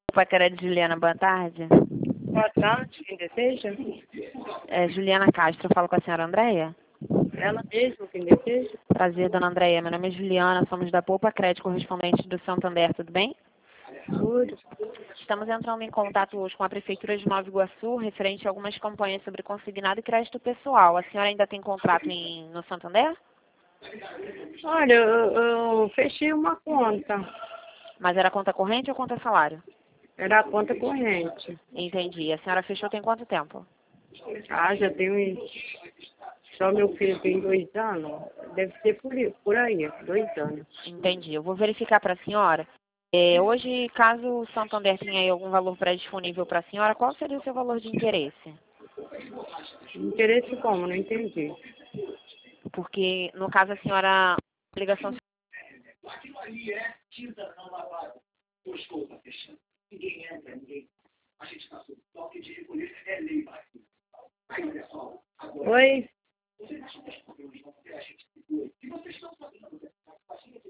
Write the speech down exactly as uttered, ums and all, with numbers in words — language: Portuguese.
Paquera de Juliana, boa tarde. Boa tarde, quem deseja? É Juliana Castro, eu falo com a senhora Andréia. Ela mesma, quem deseja? Prazer, dona Andréia. Meu nome é Juliana, somos da Poupa Crédito, correspondente do Santander, tudo bem? Tudo. Estamos entrando em contato hoje com a Prefeitura de Nova Iguaçu, referente a algumas campanhas sobre consignado e crédito pessoal. A senhora ainda tem contrato em, no Santander? Olha, eu, eu fechei uma conta. Mas era conta corrente ou conta salário? Era a conta corrente. Entendi. A senhora fechou tem quanto tempo? Ah, já tem uns... Só meu filho tem dois anos. Deve ser por, aí- por aí, dois anos. Entendi. Eu vou verificar para a senhora. É, hoje, caso o Santander tenha aí algum valor pré-disponível para a senhora, qual seria o seu valor de interesse? Interesse como? Não entendi. Porque, no caso, a senhora... A ligação... Oi?